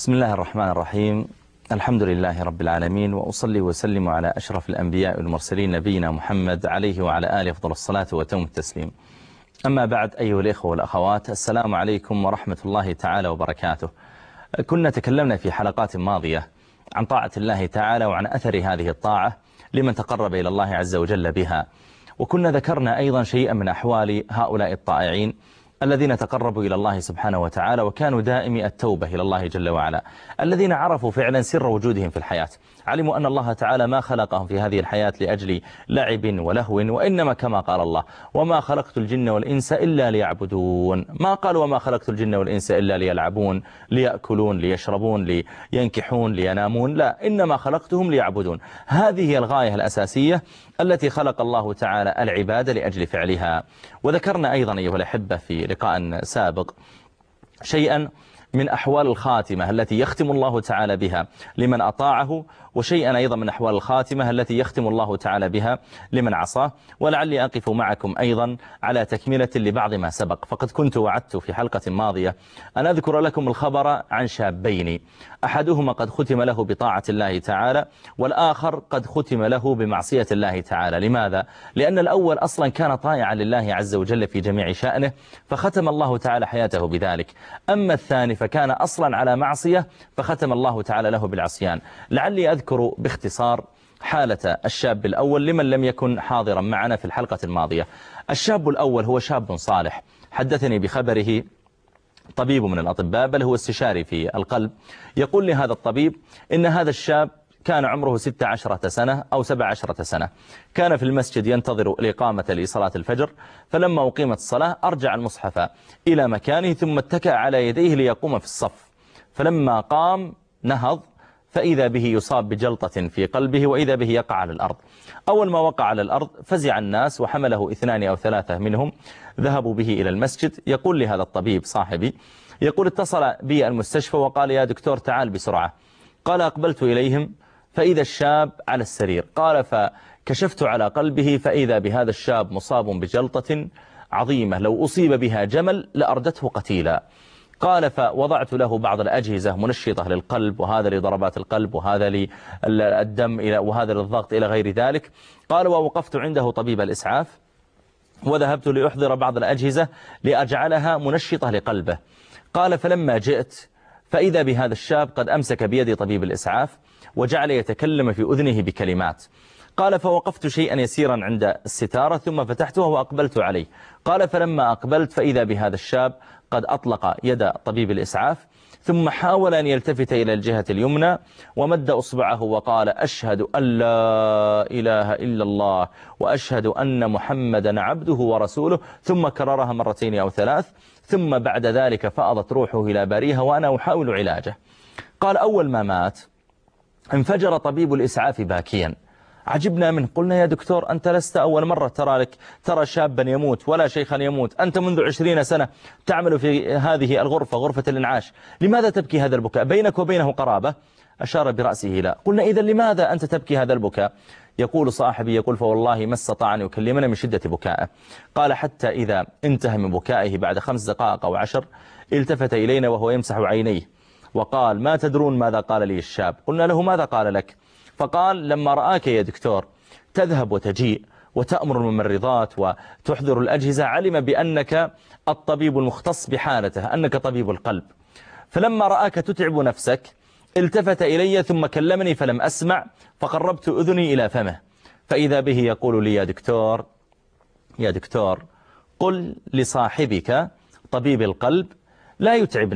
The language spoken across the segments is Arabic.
بسم الله الرحمن الرحيم. الحمد لله رب العالمين، وأصلي وسلم على أشرف الأنبياء والمرسلين نبينا محمد عليه وعلى آله أفضل الصلاة وتم التسليم. أما بعد، أيها الإخوة والأخوات، السلام عليكم ورحمة الله تعالى وبركاته. كنا تكلمنا في حلقات ماضية عن طاعة الله تعالى وعن أثر هذه الطاعة لمن تقرب إلى الله عز وجل بها، وكنا ذكرنا أيضا شيئا من أحوال هؤلاء الطائعين الذين تقربوا إلى الله سبحانه وتعالى وكانوا دائمي التوبة إلى الله جل وعلا، الذين عرفوا فعلا سر وجودهم في الحياة، علموا أن الله تعالى ما خلقهم في هذه الحياة لأجل لعب ولهو، وإنما كما قال الله: وما خلقت الجن والإنس إلا ليعبدون. ما قال وما خلقت الجن والإنس إلا ليلعبون، ليأكلون، ليشربون، لينكحون، لينامون، لا، إنما خلقتهم ليعبدون. هذه هي الغاية الأساسية التي خلق الله تعالى العباد لأجل فعلها. وذكرنا أيضا أيها الأحبة في لقاء سابق شيئا من أحوال الخاتمة التي يختم الله تعالى بها لمن أطاعه، وشيئا أيضا من أحوال الخاتمة التي يختم الله تعالى بها لمن عصاه. ولعلي أقف معكم أيضا على تكملة لبعض ما سبق، فقد كنت وعدت في حلقة ماضية أن أذكر لكم الخبر عن شابين، أحدهما قد ختم له بطاعة الله تعالى، والآخر قد ختم له بمعصية الله تعالى. لماذا؟ لأن الأول أصلا كان طائعا لله عز وجل في جميع شأنه، فختم الله تعالى حياته بذلك. أما الثاني فكان أصلا على معصية، فختم الله تعالى له بالعصيان. لعلي أذكر باختصار حالة الشاب الأول لمن لم يكن حاضرا معنا في الحلقة الماضية. الشاب الأول هو شاب صالح، حدثني بخبره طبيب من الأطباء، بل هو استشاري في القلب. يقول لي هذا الطبيب إن هذا الشاب كان عمره 16 سنة أو 17 سنة، كان في المسجد ينتظر الإقامة لصلاة الفجر، فلما أقيمت الصلاة أرجع المصحف إلى مكانه ثم اتكأ على يديه ليقوم في الصف، فلما قام نهض فإذا به يصاب بجلطة في قلبه، وإذا به يقع على الأرض. أول ما وقع على الأرض فزع الناس وحمله 2 أو 3 منهم، ذهبوا به إلى المسجد. يقول لي هذا الطبيب صاحبي، يقول: اتصل بي المستشفى وقال: يا دكتور تعال بسرعة. قال: أقبلت إليهم فإذا الشاب على السرير. قال: فكشفت على قلبه فإذا بهذا الشاب مصاب بجلطة عظيمة لو أصيب بها جمل لأردته قتيلا. قال: فوضعت له بعض الأجهزة منشطة للقلب، وهذا لضربات القلب، وهذا للدم، وهذا للضغط إلى غير ذلك. قال: ووقفت عنده طبيب الإسعاف وذهبت لأحضر بعض الأجهزة لأجعلها منشطة لقلبه. قال: فلما جئت فإذا بهذا الشاب قد أمسك بيد طبيب الإسعاف وجعل يتكلم في أذنه بكلمات. قال: فوقفت شيئا يسيرا عند الستارة ثم فتحتها وأقبلت عليه. قال: فلما أقبلت فإذا بهذا الشاب قد أطلق يد طبيب الإسعاف ثم حاول أن يلتفت إلى الجهة اليمنى ومد أصبعه وقال: أشهد أن لا إله إلا الله وأشهد أن محمدا عبده ورسوله، ثم كررها 2 أو 3، ثم بعد ذلك فأضت روحه إلى باريها وأنا أحاول علاجه. قال: أول ما مات انفجر طبيب الإسعاف باكيا. عجبنا منه، قلنا: يا دكتور أنت لست أول مرة ترى شابا يموت ولا شيخا يموت، أنت منذ 20 سنة تعمل في هذه الغرفة، غرفة الإنعاش، لماذا تبكي هذا البكاء؟ بينك وبينه قرابة؟ أشار برأسه لا. قلنا: إذا لماذا أنت تبكي هذا البكاء؟ يقول صاحبي، يقول: فوالله ما استطاع أن يكلمنا من شدة بكائه. قال: حتى إذا انتهى من بكائه بعد 5 دقائق أو 10 التفت إلينا وهو يمسح عينيه وقال: ما تدرون ماذا قال لي الشاب؟ قلنا له: ماذا قال لك؟ فقال: لما رآك يا دكتور تذهب وتجيء وتأمر الممرضات وتحضر الأجهزة علم بأنك الطبيب المختص بحالته، أنك طبيب القلب، فلما رآك تتعب نفسك التفت إلي ثم كلمني فلم أسمع، فقربت أذني إلى فمه فإذا به يقول لي: يا دكتور قل لصاحبك طبيب القلب لا يتعب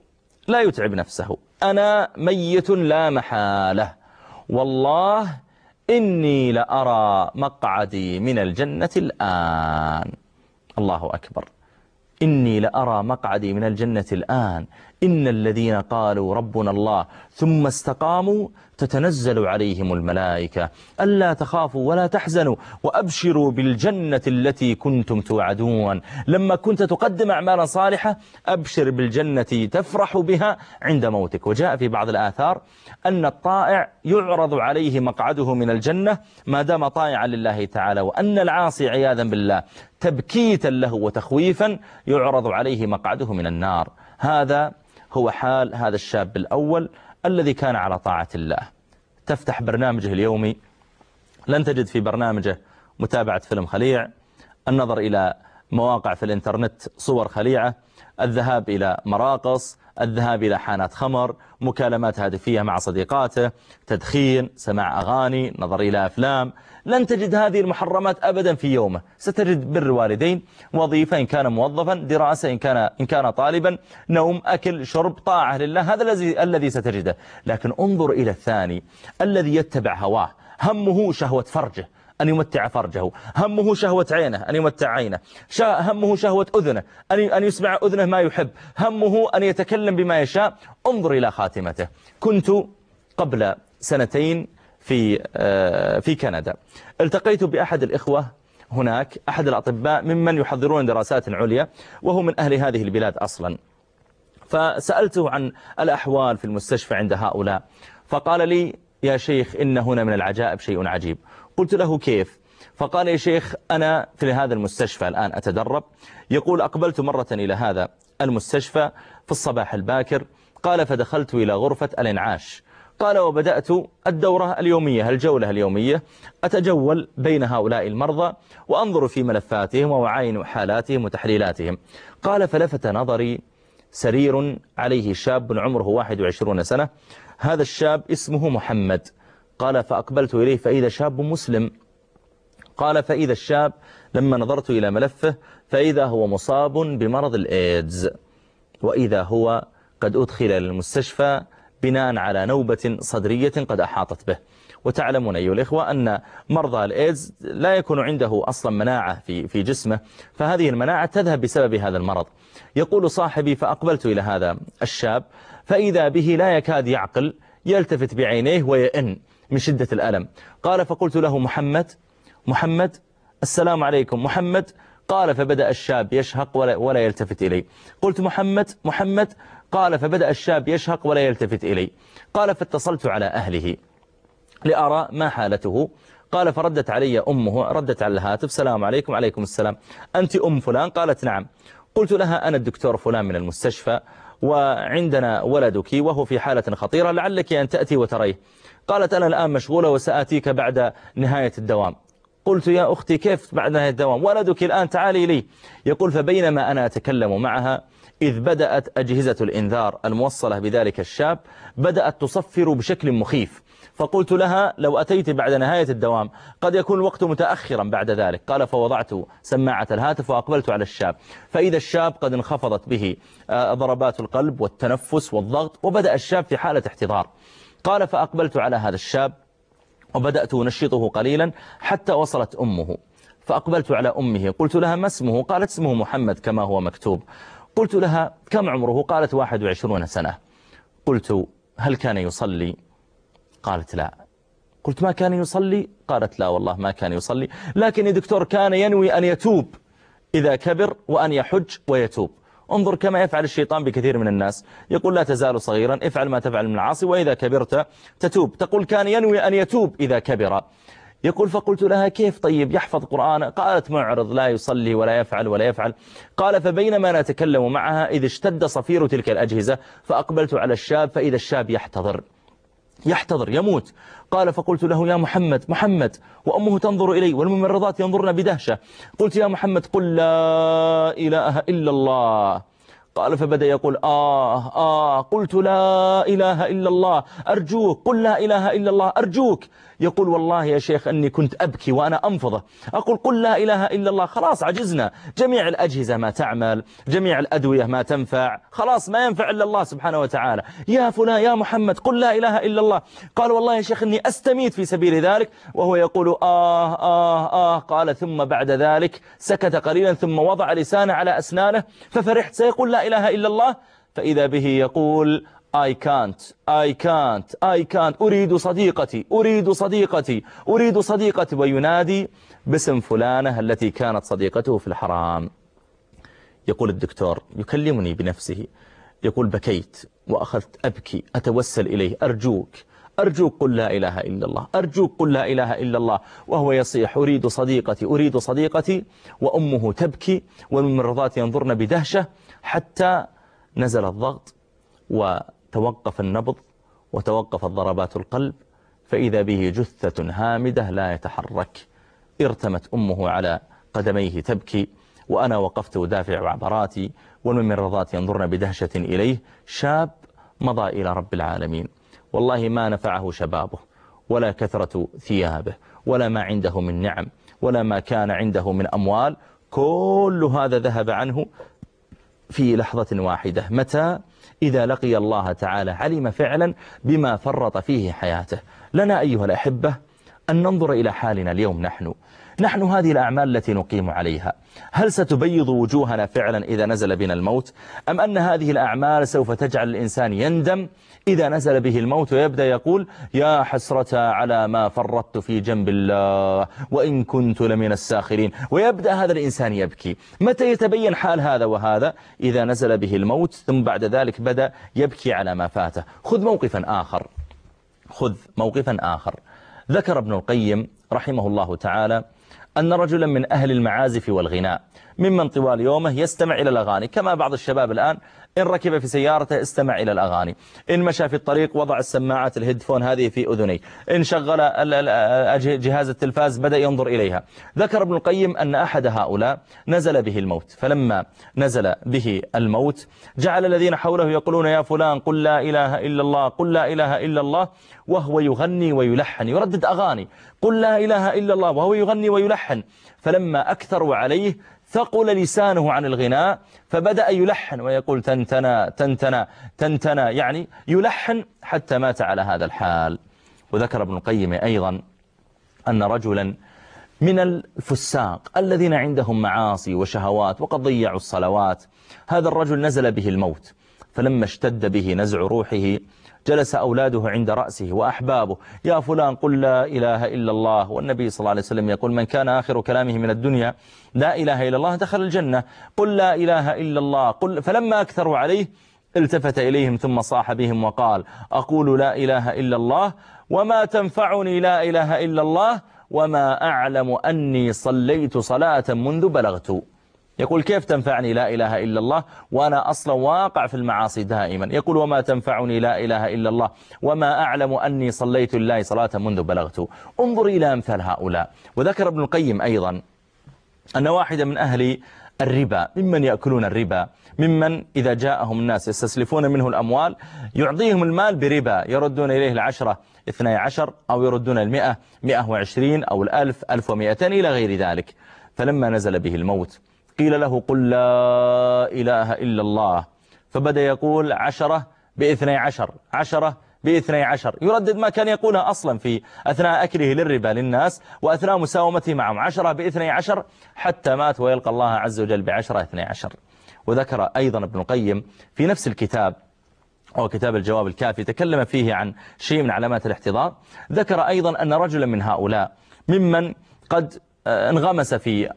نفسه، أنا ميت لا محالة، والله إني لأرى مقعدي من الجنة الآن. الله أكبر، إني لأرى مقعدي من الجنة الآن. إن الذين قالوا ربنا الله ثم استقاموا تتنزل عليهم الملائكة ألا تخافوا ولا تحزنوا وأبشروا بالجنة التي كنتم توعدون. لما كنت تقدم أعمالا صالحة أبشر بالجنة تفرح بها عند موتك. وجاء في بعض الآثار أن الطائع يعرض عليه مقعده من الجنة ما دام طائعا لله تعالى، وأن العاصي عياذا بالله تبكيتا له وتخويفا يعرض عليه مقعده من النار. هذا هو حال هذا الشاب الأول الذي كان على طاعة الله. تفتح برنامجه اليومي لن تجد في برنامجه متابعة فيلم خليع، النظر إلى مواقع في الإنترنت صور خليعة، الذهاب إلى مراقص، الذهاب إلى حانات خمر، مكالمات هاتفية مع صديقاته، تدخين، سماع أغاني، نظر إلى أفلام. لن تجد هذه المحرمات أبدا في يومه. ستجد بر والدين، وظيفة إن كان موظفا، دراسة إن كان طالبا، نوم، أكل، شرب، طاعة لله. هذا الذي ستجده. لكن انظر إلى الثاني الذي يتبع هواه، همه شهوة فرجه أن يمتع فرجه، همه شهوة عينه أن يمتع عينه، همه شهوة أذنه أن يسمع أذنه ما يحب، همه أن يتكلم بما يشاء. انظر إلى خاتمته. كنت قبل سنتين في كندا، التقيت بأحد الإخوة هناك، أحد الأطباء ممن يحضرون دراسات عليا، وهو من أهل هذه البلاد أصلا. فسألته عن الأحوال في المستشفى عند هؤلاء، فقال لي: يا شيخ، إن هنا من العجائب شيء عجيب. قلت له: كيف؟ فقال: يا شيخ، أنا في هذا المستشفى الآن أتدرب. يقول: أقبلت مرة إلى هذا المستشفى في الصباح الباكر. قال: فدخلت إلى غرفة الإنعاش. قال: وبدأت الدورة اليومية، الجولة اليومية، أتجول بين هؤلاء المرضى وأنظر في ملفاتهم وأعاين حالاتهم وتحليلاتهم. قال: فلفت نظري سرير عليه شاب عمره 21 سنة. هذا الشاب اسمه محمد. قال: فأقبلت إليه فإذا شاب مسلم. قال: فإذا الشاب لما نظرت إلى ملفه فإذا هو مصاب بمرض الإيدز، وإذا هو قد أدخل للمستشفى بناء على نوبة صدرية قد أحاطت به. وتعلمون أيها الإخوة أن مرضى الإيدز لا يكون عنده أصلا مناعة في جسمه، فهذه المناعة تذهب بسبب هذا المرض. يقول صاحبي: فأقبلت إلى هذا الشاب فإذا به لا يكاد يعقل، يلتفت بعينيه ويئن من شدة الألم. قال: فقلت له: محمد، محمد، السلام عليكم محمد. قال: فبدأ الشاب يشهق ولا يلتفت إلي. قلت: محمد، محمد. قال: فبدأ الشاب يشهق ولا يلتفت إلي. قال: فاتصلت على أهله لأرى ما حالته. قال: فردت علي أمه، ردت على الهاتف: سلام عليكم. عليكم السلام، أنت أم فلان؟ قالت: نعم. قلت لها: أنا الدكتور فلان من المستشفى، وعندنا ولدك وهو في حالة خطيرة، لعلك أن تأتي وتريه. قالت: أنا الآن مشغولة وسآتيك بعد نهاية الدوام. قلت: يا أختي، كيف بعد نهاية الدوام؟ ولدك الآن، تعالي لي. يقول: فبينما أنا أتكلم معها إذ بدأت أجهزة الإنذار الموصلة بذلك الشاب بدأت تصفر بشكل مخيف. فقلت لها: لو أتيت بعد نهاية الدوام قد يكون الوقت متأخرا بعد ذلك. قال: فوضعت سماعة الهاتف وأقبلت على الشاب، فإذا الشاب قد انخفضت به ضربات القلب والتنفس والضغط، وبدأ الشاب في حالة احتضار. قال: فأقبلت على هذا الشاب وبدأت أنشطه قليلا حتى وصلت أمه. فأقبلت على أمه، قلت لها: ما اسمه؟ قالت: اسمه محمد كما هو مكتوب. قلت لها: كم عمره؟ قالت: 21 سنة. قلت: هل كان يصلي؟ قالت: لا. قلت: ما كان يصلي؟ قالت: لا والله ما كان يصلي، لكن يا دكتور كان ينوي أن يتوب إذا كبر وأن يحج ويتوب. انظر كما يفعل الشيطان بكثير من الناس، يقول: لا تزال صغيرا، افعل ما تفعل من العاصي، وإذا كبرت تتوب. تقول: كان ينوي أن يتوب إذا كبر. يقول: فقلت لها: كيف طيب يحفظ قرآن؟ قالت: معرض، لا يصلي ولا يفعل ولا يفعل. قال: فبينما نتكلم معها إذ اشتد صفير تلك الأجهزة، فأقبلت على الشاب فإذا الشاب يحتضر يموت. قال: فقلت له: يا محمد، محمد، وأمه تنظر إلي والممرضات ينظرن بدهشة. قلت: يا محمد، قل لا إله إلا الله. قال: فبدأ يقول: قلت: لا إله إلا الله، أرجوك قل لا إله إلا الله، أرجوك. يقول: والله يا شيخ أني كنت أبكي وأنا أنفضه، أقول: قل لا إله إلا الله. خلاص عجزنا، جميع الأجهزة ما تعمل، جميع الأدوية ما تنفع، خلاص ما ينفع إلا الله سبحانه وتعالى. يا فلان، يا محمد، قل لا إله إلا الله. قال: والله يا شيخ أني أستميت في سبيل ذلك، وهو يقول: قال: ثم بعد ذلك سكت قليلا ثم وضع لسانه على أسنانه، ففرحت سيقول لا إله إلا الله، فإذا به يقول: I can't أريد صديقتي، أريد صديقتي، أريد صديقتي، وينادي باسم فلانة التي كانت صديقته في الحرام. يقول الدكتور يكلمني بنفسه، يقول: بكيت وأخذت أبكي أتوسل إليه: أرجوك قل لا إله إلا الله، أرجوك قل لا إله إلا الله. وهو يصيح: أريد صديقتي، أريد صديقتي، وأمه تبكي والممرضات ينظرن بدهشة، حتى نزل الضغط وتوقف النبض وتوقفت ضربات القلب، فإذا به جثة هامدة لا يتحرك. ارتمت أمه على قدميه تبكي، وأنا وقفت أدافع عبراتي، والممرضات ينظرن بدهشة إليه. شاب مضى إلى رب العالمين، والله ما نفعه شبابه ولا كثرة ثيابه ولا ما عنده من نعم ولا ما كان عنده من أموال، كل هذا ذهب عنه في لحظة واحدة. متى؟ إذا لقي الله تعالى علم فعلا بما فرط فيه حياته. لنا أيها الأحبة أن ننظر إلى حالنا اليوم. نحن هذه الأعمال التي نقيم عليها، هل ستبيض وجوهنا فعلا إذا نزل بنا الموت؟ أم أن هذه الأعمال سوف تجعل الإنسان يندم إذا نزل به الموت ويبدأ يقول يا حسرة على ما فرطت في جنب الله وإن كنت لمن الساخرين، ويبدأ هذا الإنسان يبكي؟ متى يتبين حال هذا وهذا؟ إذا نزل به الموت، ثم بعد ذلك بدأ يبكي على ما فاته. خذ موقفا آخر. ذكر ابن القيم رحمه الله تعالى أن رجلا من أهل المعازف والغناء، ممن طوال يومه يستمع إلى الأغاني، كما بعض الشباب الآن إن ركب في سيارته استمع إلى الأغاني، إن مشى في الطريق وضع السماعات الهيدفون هذه في أذنيه، إن شغل جهاز التلفاز بدأ ينظر إليها. ذكر ابن القيم أن أحد هؤلاء نزل به الموت، فلما نزل به الموت جعل الذين حوله يقولون يا فلان قل لا إله إلا الله، قل لا إله إلا الله، وهو يغني ويلحن، يردد أغاني قل لا إله إلا الله وهو يغني ويلحن. فلما أكثروا عليه ثقل لسانه عن الغناء، فبدأ يلحن ويقول تنتنا تنتنا تنتنا، يعني يلحن حتى مات على هذا الحال. وذكر ابن القيم أيضا أن رجلا من الفساق الذين عندهم معاصي وشهوات وقد ضيعوا الصلوات، هذا الرجل نزل به الموت، فلما اشتد به نزع روحه جلس أولاده عند رأسه وأحبابه يا فلان قل لا إله إلا الله، والنبي صلى الله عليه وسلم يقول من كان آخر كلامه من الدنيا لا إله إلا الله دخل الجنة، قل لا إله إلا الله قل. فلما أكثروا عليه التفت إليهم ثم صاح بهم وقال أقول لا إله إلا الله وما تنفعني لا إله إلا الله وما أعلم أني صليت صلاة منذ بلغت. يقول كيف تنفعني لا إله إلا الله وأنا أصلا واقع في المعاصي دائما؟ يقول وما تنفعني لا إله إلا الله وما أعلم أني صليت لله صلاة منذ بلغت. انظر إلى أمثال هؤلاء. وذكر ابن القيم أيضا أن واحدا من أهل الربا، ممن يأكلون الربا، ممن إذا جاءهم الناس يستسلفون منه الأموال يعطيهم المال بربا، يردون إليه 10 12 أو يردون 100 120 أو 1000 1200 إلى غير ذلك. فلما نزل به الموت قيل له قل لا إله إلا الله، فبدأ يقول 10 ب12 10 ب12، يردد ما كان يقولها أصلا في أثناء أكله للربا للناس وأثناء مساومته معهم 10 ب12 حتى مات ويلقى الله عز وجل ب10 12. وذكر أيضا ابن القيم في نفس الكتاب أو كتاب الجواب الكافي تكلم فيه عن شيء من علامات الاحتضار. ذكر أيضا أن رجلا من هؤلاء ممن قد انغمس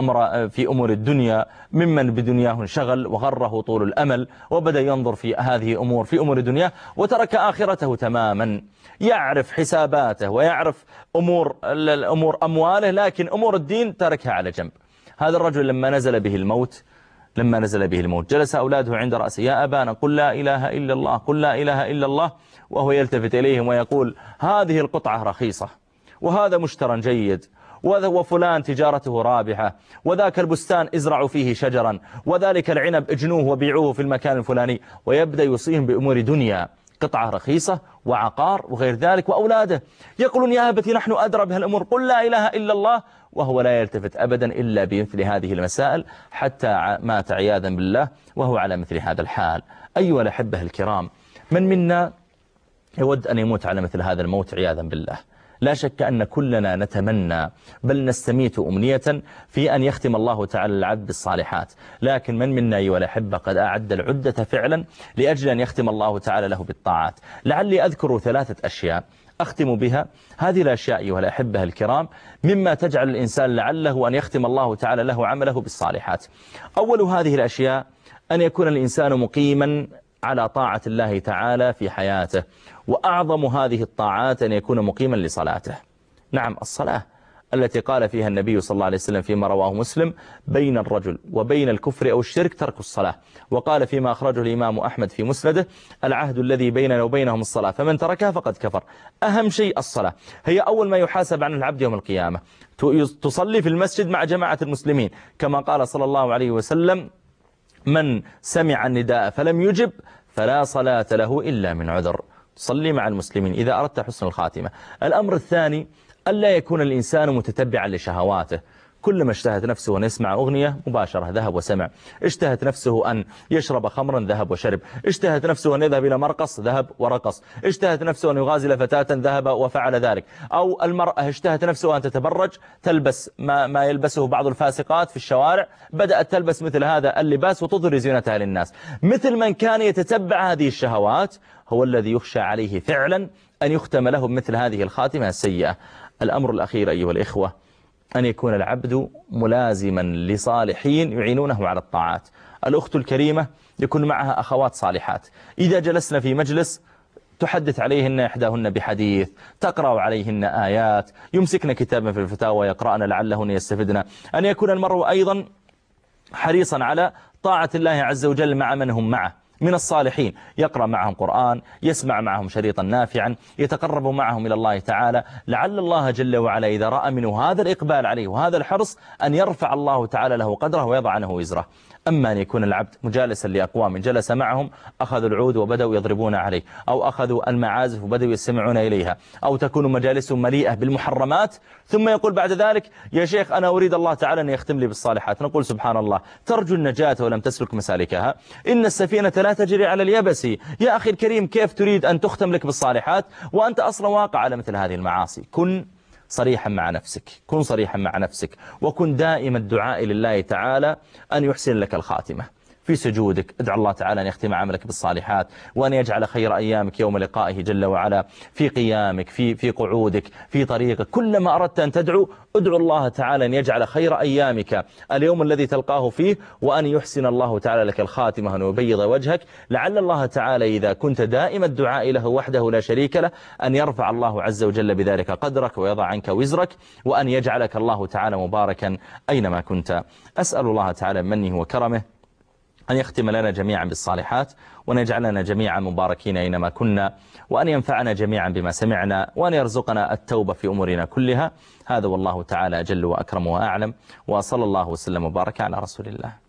في أمور الدنيا، ممن بدنياه انشغل وغره طول الأمل وبدأ ينظر في هذه في أمور الدنيا وترك آخرته تماما، يعرف حساباته ويعرف أمور أمواله، لكن أمور الدين تركها على جنب. هذا الرجل لما نزل به الموت جلس أولاده عند رأسه يا أبانا قل لا إله إلا الله قل لا إله إلا الله، وهو يلتفت إليهم ويقول هذه القطعة رخيصة وهذا مشترى جيد وفلان تجارته رابحة وذاك البستان ازرعوا فيه شجرا وذلك العنب اجنوه وبيعوه في المكان الفلاني، ويبدأ يوصيهم بأمور دنيا، قطعة رخيصة وعقار وغير ذلك. وأولاده يقولون يا أبتي نحن أدرى بها الأمور قل لا إله إلا الله، وهو لا يلتفت أبدا إلا بمثل هذه المسائل حتى مات عياذا بالله وهو على مثل هذا الحال. أيها الأحبة الكرام، من منا يود أن يموت على مثل هذا الموت عياذا بالله؟ لا شك أن كلنا نتمنى بل نستميت أمنية في أن يختم الله تعالى العبد بالصالحات، لكن من منا أيها الأحبة قد أعد العدة فعلا لأجل أن يختم الله تعالى له بالطاعات. لعلي أذكر 3 أشياء أختم بها. هذه الأشياء أيها الأحبة الكرام مما تجعل الإنسان لعله أن يختم الله تعالى له عمله بالصالحات. أول هذه الأشياء أن يكون الإنسان مقيما على طاعة الله تعالى في حياته، وأعظم هذه الطاعات أن يكون مقيما لصلاته. نعم، الصلاة التي قال فيها النبي صلى الله عليه وسلم فيما رواه مسلم: بين الرجل وبين الكفر أو الشرك ترك الصلاة. وقال فيما أخرجه الإمام أحمد في مسنده: العهد الذي بيننا وبينهم الصلاة، فمن تركها فقد كفر. أهم شيء الصلاة، هي أول ما يحاسب عن العبد يوم القيامة. تصلي في المسجد مع جماعة المسلمين، كما قال صلى الله عليه وسلم: من سمع النداء فلم يجب فلا صلاة له إلا من عذر. تصلي مع المسلمين إذا أردت حسن الخاتمة. الأمر الثاني: ألا يكون الإنسان متتبعا لشهواته. كلما اشتهت نفسه أن يسمع أغنية مباشرة ذهب وسمع، اشتهت نفسه أن يشرب خمرا ذهب وشرب، اشتهت نفسه أن يذهب إلى مرقص ذهب ورقص، اشتهت نفسه أن يغازل فتاة ذهب وفعل ذلك. أو المرأة اشتهت نفسه أن تتبرج، تلبس ما يلبسه بعض الفاسقات في الشوارع، بدأت تلبس مثل هذا اللباس وتظهر زينتها للناس. مثل من كان يتتبع هذه الشهوات هو الذي يخشى عليه فعلا أن يختم له بمثل هذه الخاتمة السيئة. الأمر الأخير أيها الإخوة: أن يكون العبد ملازما لصالحين يعينونه على الطاعات. الأخت الكريمة يكون معها أخوات صالحات، إذا جلسنا في مجلس تحدث عليهن إحداهن بحديث، تقرأ عليهن آيات، يمسكن كتابا في الفتاوى يقرأن لعلهن يستفدن. أن يكون المرء أيضا حريصا على طاعة الله عز وجل مع من هم معه من الصالحين، يقرأ معهم قرآن، يسمع معهم شريطا نافعا، يتقرب معهم إلى الله تعالى، لعل الله جل وعلا إذا رأى منه هذا الإقبال عليه وهذا الحرص أن يرفع الله تعالى له قدره ويضع عنه وزره. أما أن يكون العبد مجالسا لأقوام جلس معهم أخذوا العود وبدأوا يضربون عليه، أو أخذوا المعازف وبدأوا يستمعون إليها، أو تكون مجالسهم مليئة بالمحرمات، ثم يقول بعد ذلك: يا شيخ أنا أريد الله تعالى أن يختم لي بالصالحات. نقول: سبحان الله، ترجو النجاة ولم تسلك مسالكها؟ إن السفينة لا تجري على اليبس. يا أخي الكريم، كيف تريد أن تختم لك بالصالحات وأنت أصلا واقع على مثل هذه المعاصي؟ كن صريحا مع نفسك، كن صريحا مع نفسك، وكن دائم الدعاء لله تعالى أن يحسن لك الخاتمة. في سجودك ادعو الله تعالى أن يختم عملك بالصالحات، وأن يجعل خير أيامك يوم لقائه جل وعلا. في قيامك، في قعودك، في طريقك، كلما أردت أن تدعو ادعو الله تعالى أن يجعل خير أيامك اليوم الذي تلقاه فيه، وأن يحسن الله تعالى لك الخاتمة، أن يبيض وجهك. لعل الله تعالى إذا كنت دائم الدعاء له وحده لا شريك له أن يرفع الله عز وجل بذلك قدرك ويضع عنك وزرك، وأن يجعلك الله تعالى مباركا أينما كنت. أسأل الله تعالى بمنه وكرمه أن يختم لنا جميعا بالصالحات، وأن يجعلنا جميعا مباركين أينما كنا، وأن ينفعنا جميعا بما سمعنا، وأن يرزقنا التوبة في أمورنا كلها. هذا والله تعالى أجل وأكرم وأعلم، وصلى الله وسلم وبارك على رسول الله.